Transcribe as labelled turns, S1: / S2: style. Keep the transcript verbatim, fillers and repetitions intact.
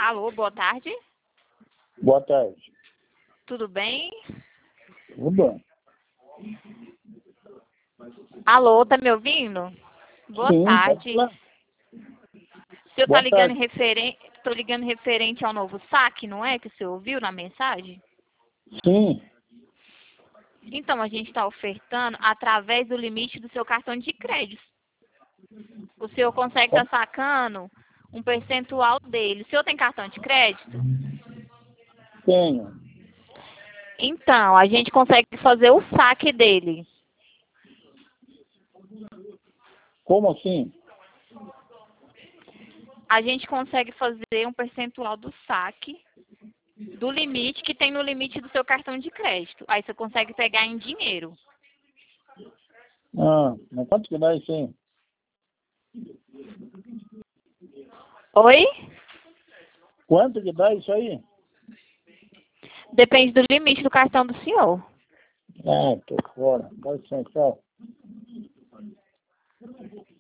S1: Alô, boa tarde.
S2: Boa tarde.
S1: Tudo bem?
S2: Tudo bom.
S1: Alô, tá me ouvindo? Boa
S2: Sim,
S1: tarde.
S2: pode falar.
S1: O senhor
S2: Boa
S1: tá ligando
S2: tarde.
S1: referente, tô ligando referente ao novo saque, não é? Que o senhor ouviu na mensagem?
S2: Sim.
S1: Então, a gente está ofertando através do limite do seu cartão de crédito. O senhor consegue estar sacando um percentual dele. O senhor tem cartão de crédito?
S2: Tenho.
S1: Então, a gente consegue fazer o saque dele.
S2: Como assim?
S1: A gente consegue fazer um percentual do saque do limite que tem no limite do seu cartão de crédito. Aí você consegue pegar em dinheiro.
S2: Ah, mas quanto que dá isso aí?
S1: Oi?
S2: Quanto que dá isso aí?
S1: Depende do limite do cartão do senhor.
S2: Ah, tô fora. Dá licença.